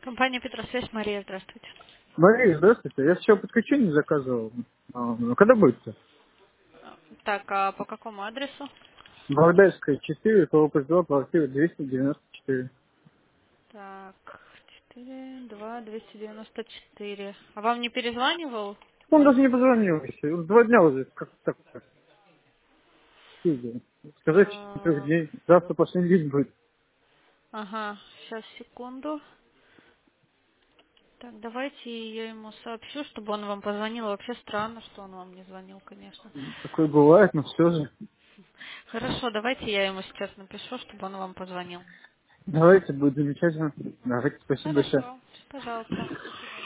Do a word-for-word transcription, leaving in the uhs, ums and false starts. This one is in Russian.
Компания Петросвязь, Мария, здравствуйте. Мария, здравствуйте. Я вчера подключение заказывал. А, ну, когда будет-то? Так, а по какому адресу? Багдадская, четыре, корпус два, квартира двести девяносто четыре. Так, четыре, два, двести девяносто четыре. А вам не перезванивал? Он даже не позвонил еще. Он два дня уже. Как так? Фигня. Сказать, что трех А, дней. Завтра последний день будет. Ага, сейчас, секунду. Так, давайте я ему сообщу, чтобы он вам позвонил. Вообще странно, что он вам не звонил, конечно. Такое бывает, но все же. Хорошо, давайте я ему сейчас напишу, чтобы он вам позвонил. Давайте, будет замечательно. Давайте, спасибо большое. Хорошо, пожалуйста. До свидания.